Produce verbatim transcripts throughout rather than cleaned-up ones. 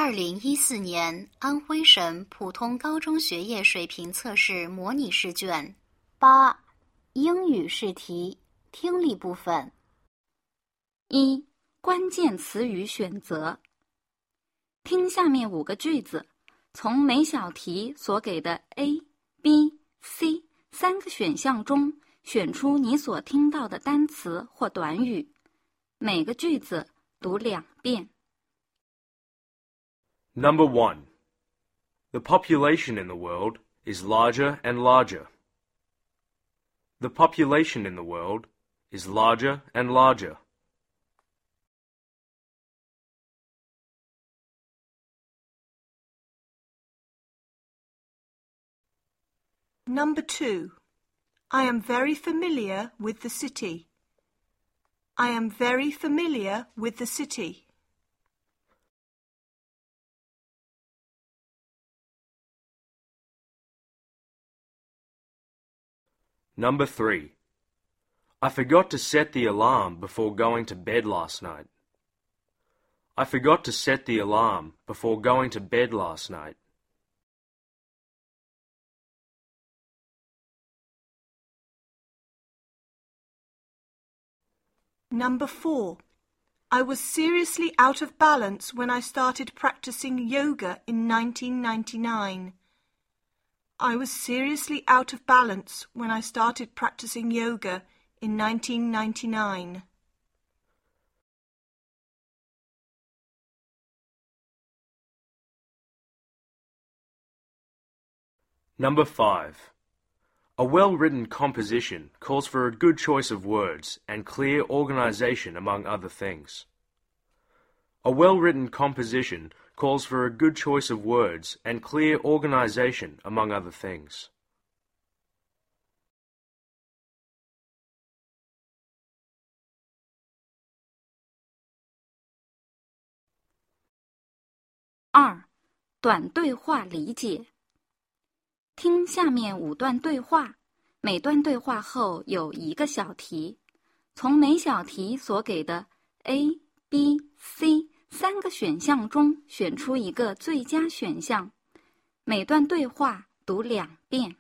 二零一四年安徽省普通高中学业水平测试模拟试卷八，英语试题，听力部分。 一、关键词语选择。听下面五个句子，从每小题所给的 A、B、C 三个选项中选出你所听到的单词或短语，每个句子读两遍。 Number one. The population in the world is larger and larger. The population in the world is larger and larger. Number two. I am very familiar with the city. I am very familiar with the city. Number three. I forgot to set the alarm before going to bed last night. I forgot to set the alarm before going to bed last night. Number four. I was seriously out of balance when I started practicing yoga in nineteen ninety-nine. I was seriously out of balance when I started practicing yoga in nineteen ninety-nine. Number five. A well-written composition calls for a good choice of words and clear organization among other things. A well-written composition calls for a good choice of words and clear organization among other things. 二、短对话理解。听下面五段对话，每段对话后有一个小题，从每小题所给的 A、B、C 三个选项中选出一个最佳选项，每段对话读两遍。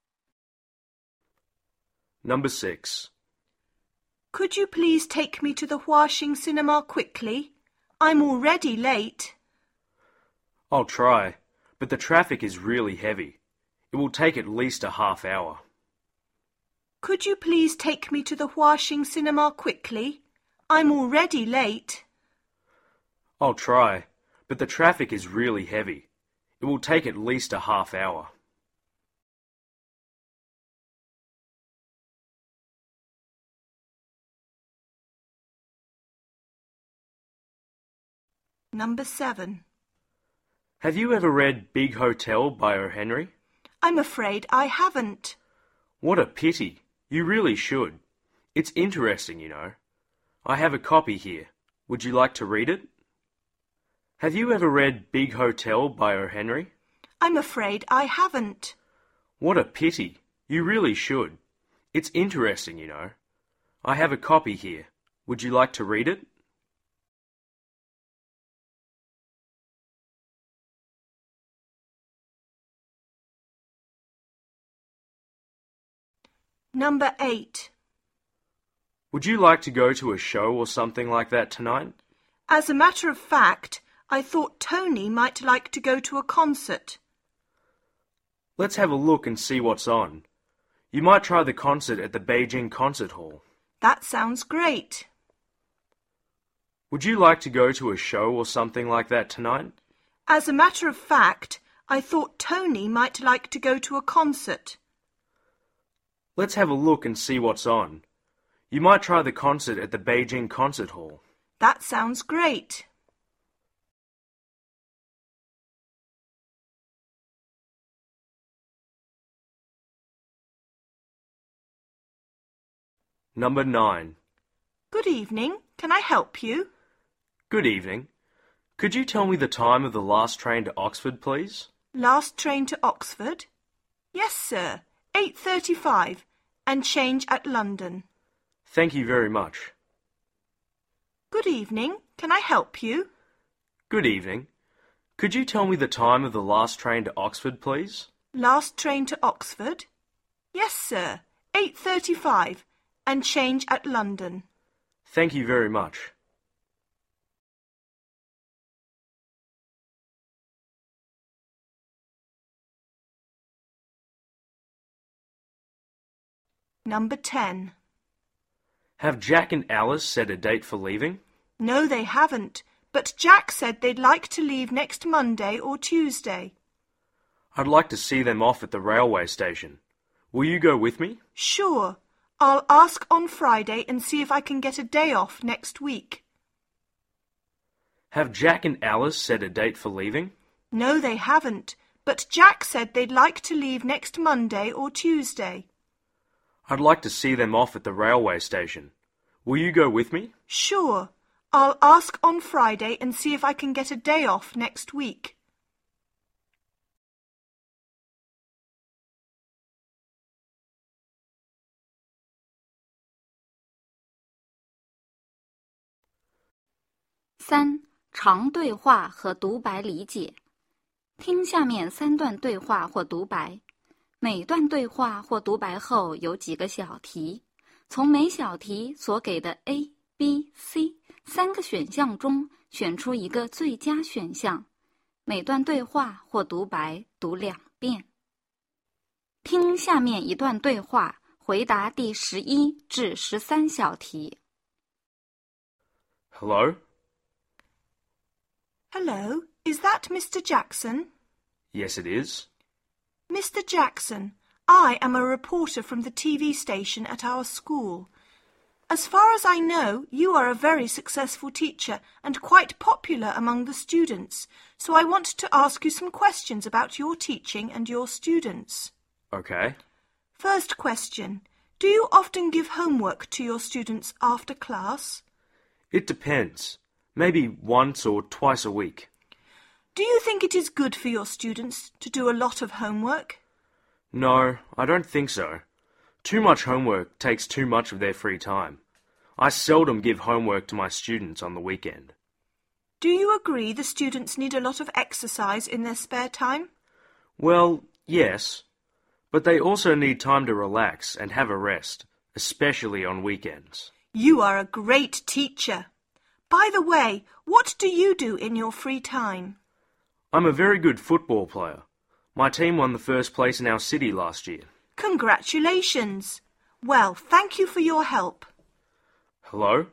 Number six. Could you please take me to the Huaxing cinema quickly? I'm already late. I'll try, but the traffic is really heavy. It will take at least a half hour. Could you please take me to the Huaxing cinema quickly? I'm already late. I'll try, but the traffic is really heavy. It will take at least a half hour. Number seven. Have you ever read Big Hotel by O. Henry? I'm afraid I haven't. What a pity. You really should. It's interesting, you know. I have a copy here. Would you like to read it? Have you ever read Big Hotel by O. Henry? I'm afraid I haven't. What a pity. You really should. It's interesting, you know. I have a copy here. Would you like to read it? Number eight. Would you like to go to a show or something like that tonight? As a matter of fact, I thought Tony might like to go to a concert. Let's have a look and see what's on. You might try the concert at the Beijing Concert Hall. That sounds great. Would you like to go to a show or something like that tonight? As a matter of fact, I thought Tony might like to go to a concert. Let's have a look and see what's on. You might try the concert at the Beijing Concert Hall. That sounds great. Number nine. Good evening. Can I help you? Good evening. Could you tell me the time of the last train to Oxford, please? Last train to Oxford? Yes, sir. eight thirty-five, and change at London. Thank you very much. Good evening. Can I help you? Good evening. Could you tell me the time of the last train to Oxford, please? Last train to Oxford? Yes, sir. eight thirty-five, and change at London. Thank you very much. Number ten. Have Jack and Alice set a date for leaving? No, they haven't, but Jack said they'd like to leave next Monday or Tuesday. I'd like to see them off at the railway station. Will you go with me? Sure. I'll ask on Friday and see if I can get a day off next week. Have Jack and Alice set a date for leaving? No, they haven't, but Jack said they'd like to leave next Monday or Tuesday. I'd like to see them off at the railway station. Will you go with me? Sure. I'll ask on Friday and see if I can get a day off next week. 三、长对话和独白理解。听下面三段对话或独白。每段对话或独白后有几个小题，从每小题所给的 A、B、C 三个选项中选出一个最佳选项。每段对话或独白读两遍。听下面一段对话，回答第十一至十三小题。 Hello? Hello, is that Mister Jackson? Yes, it is. Mister Jackson, I am a reporter from the T V station at our school. As far as I know, you are a very successful teacher and quite popular among the students, so I want to ask you some questions about your teaching and your students. Okay. First question. Do you often give homework to your students after class? It depends. Maybe once or twice a week. Do you think it is good for your students to do a lot of homework? No, I don't think so. Too much homework takes too much of their free time. I seldom give homework to my students on the weekend. Do you agree the students need a lot of exercise in their spare time? Well, yes. But they also need time to relax and have a rest, especially on weekends. You are a great teacher. By the way, what do you do in your free time? I'm a very good football player. My team won the first place in our city last year. Congratulations. Well, thank you for your help. Hello?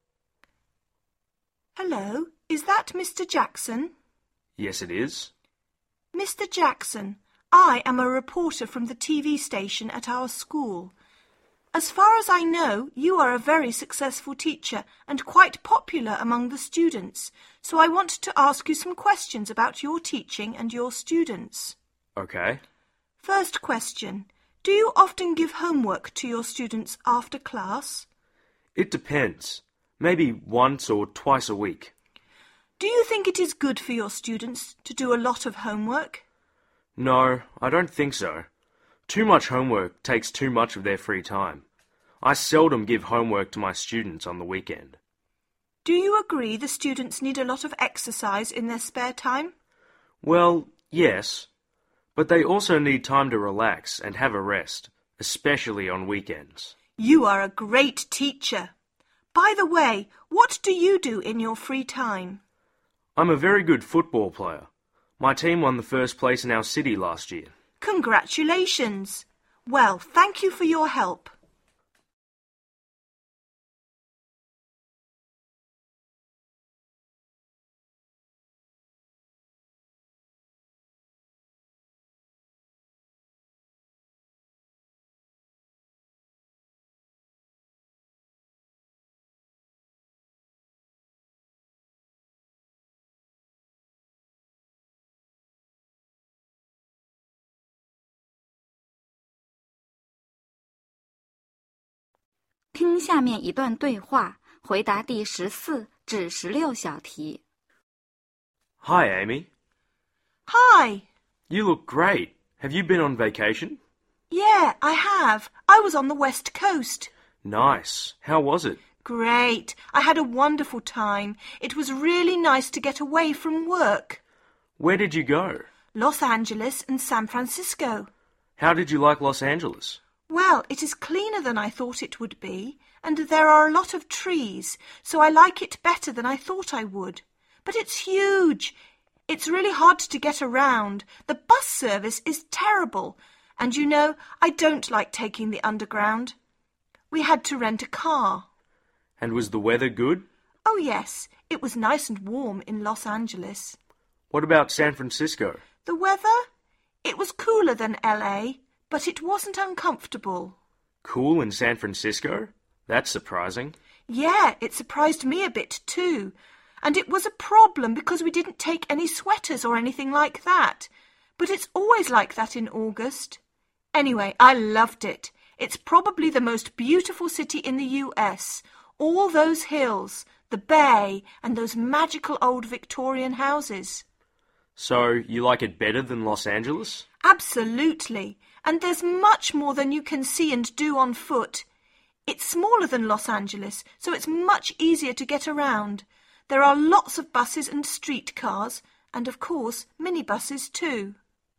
Hello, is that Mister Jackson? Yes, it is. Mister Jackson, I am a reporter from the T V station at our school. As far as I know, you are a very successful teacher and quite popular among the students, so I want to ask you some questions about your teaching and your students. Okay. First question. Do you often give homework to your students after class? It depends. Maybe once or twice a week. Do you think it is good for your students to do a lot of homework? No, I don't think so. Too much homework takes too much of their free time. I seldom give homework to my students on the weekend. Do you agree the students need a lot of exercise in their spare time? Well, yes. But they also need time to relax and have a rest, especially on weekends. You are a great teacher. By the way, what do you do in your free time? I'm a very good football player. My team won the first place in our city last year. Congratulations. Well, thank you for your help. 听下面一段对话，回答第十四至十六小题。 Hi, Amy. Hi. You look great. Have you been on vacation? Yeah, I have. I was on the West Coast. Nice. How was it? Great. I had a wonderful time. It was really nice to get away from work. Where did you go? Los Angeles and San Francisco. How did you like Los Angeles? Well, it is cleaner than I thought it would be, and there are a lot of trees, so I like it better than I thought I would. But it's huge. It's really hard to get around. The bus service is terrible, and you know, I don't like taking the underground. We had to rent a car. And was the weather good? Oh, yes. It was nice and warm in Los Angeles. What about San Francisco? The weather? It was cooler than L A, but it wasn't uncomfortable. Cool in San Francisco? That's surprising. Yeah, it surprised me a bit too. And it was a problem because we didn't take any sweaters or anything like that. But it's always like that in August. Anyway, I loved it. It's probably the most beautiful city in the U S. All those hills, the bay, and those magical old Victorian houses. So, you like it better than Los Angeles? Absolutely. And there's much more than you can see and do on foot. It's smaller than Los Angeles, so it's much easier to get around. There are lots of buses and streetcars, and of course, minibuses too.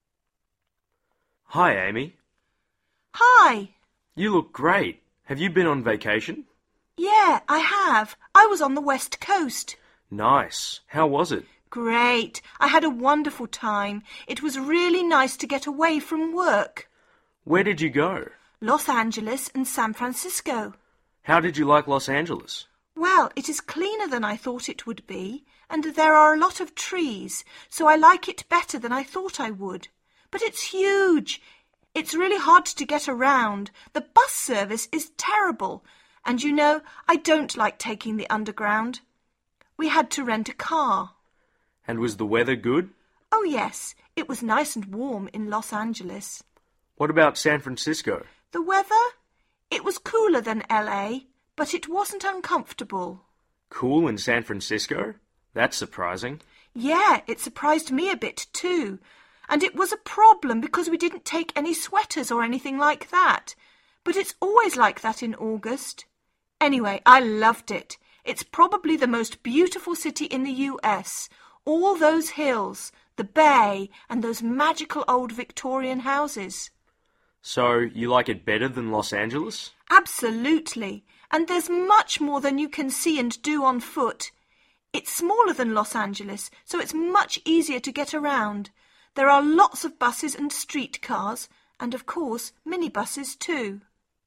Hi, Amy. Hi. You look great. Have you been on vacation? Yeah, I have. I was on the West Coast. Nice. How was it? Great. I had a wonderful time. It was really nice to get away from work. Where did you go? Los Angeles and San Francisco. How did you like Los Angeles? Well, it is cleaner than I thought it would be, and there are a lot of trees, so I like it better than I thought I would. But it's huge. It's really hard to get around. The bus service is terrible, and you know, I don't like taking the underground. We had to rent a car. And was the weather good? Oh, yes. It was nice and warm in Los Angeles. What about San Francisco? The weather? It was cooler than L A, but it wasn't uncomfortable. Cool in San Francisco? That's surprising. Yeah, it surprised me a bit too. And it was a problem because we didn't take any sweaters or anything like that. But it's always like that in August. Anyway, I loved it. It's probably the most beautiful city in the U S. All those hills, the bay, and those magical old Victorian houses. So, you like it better than Los Angeles? Absolutely. And there's much more than you can see and do on foot. It's smaller than Los Angeles, so it's much easier to get around. There are lots of buses and streetcars, and of course, minibuses too.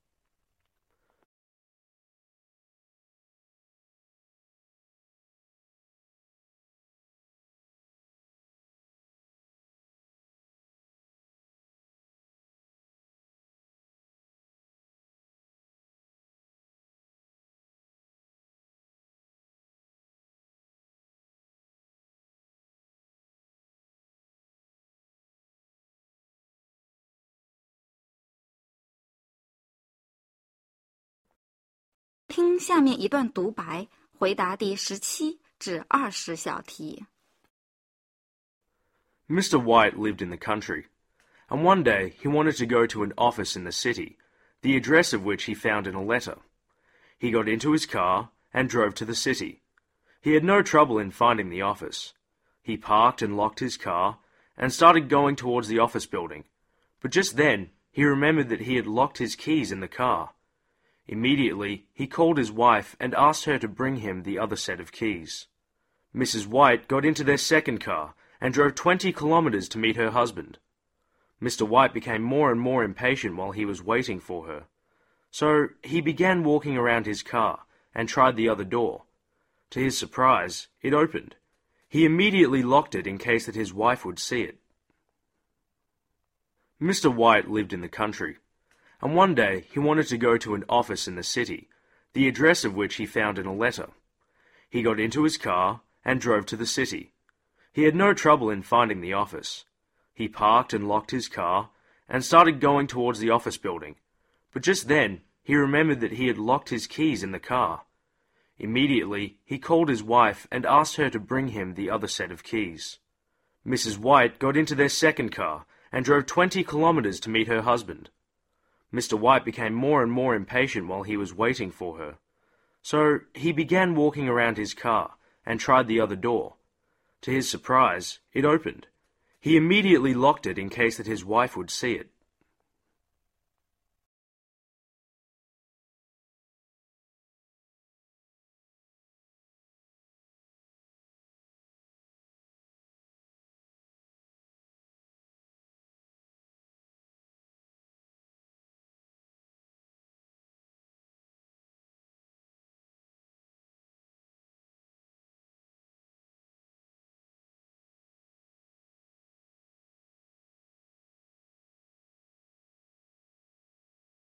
听下面一段独白，回答第十七至二十小题。 Mister White lived in the country, and one day he wanted to go to an office in the city, the address of which he found in a letter. He got into his car and drove to the city. He had no trouble in finding the office. He parked and locked his car and started going towards the office building, but just then he remembered that he had locked his keys in the car. Immediately, he called his wife and asked her to bring him the other set of keys. Missus White got into their second car and drove twenty kilometers to meet her husband. Mister White became more and more impatient while he was waiting for her. So he began walking around his car and tried the other door. To his surprise, it opened. He immediately locked it in case that his wife would see it. Mister White lived in the country, and one day he wanted to go to an office in the city, the address of which he found in a letter. He got into his car and drove to the city. He had no trouble in finding the office. He parked and locked his car and started going towards the office building, but just then he remembered that he had locked his keys in the car. Immediately, he called his wife and asked her to bring him the other set of keys. Missus White got into their second car and drove twenty kilometers to meet her husband. Mister White became more and more impatient while he was waiting for her. So he began walking around his car and tried the other door. To his surprise, it opened. He immediately locked it in case that his wife would see it.